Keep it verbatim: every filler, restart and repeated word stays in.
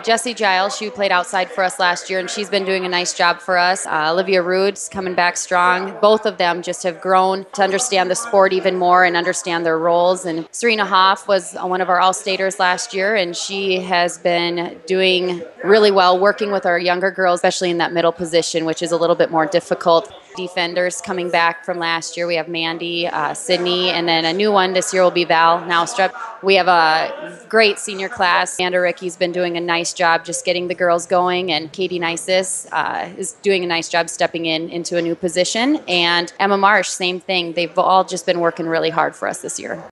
Jessie Giles, she played outside for us last year, and she's been doing a nice job for us. Uh, Olivia Rude's coming back strong. Both of them just have grown to understand the sport even more and understand their roles. And Serena Hoff was one of our All-Staters last year, and she has been doing really well working with our younger girls, especially in that middle position, which is a little bit more difficult. Defenders coming back from last year. We have Mandy, uh, Sydney, and then a new one this year will be Val Naustrup. We have a great senior class. Amanda Ricky's been doing a nice job just getting the girls going, and Katie Nisis uh, is doing a nice job stepping in into a new position. And Emma Marsh, same thing. They've all just been working really hard for us this year.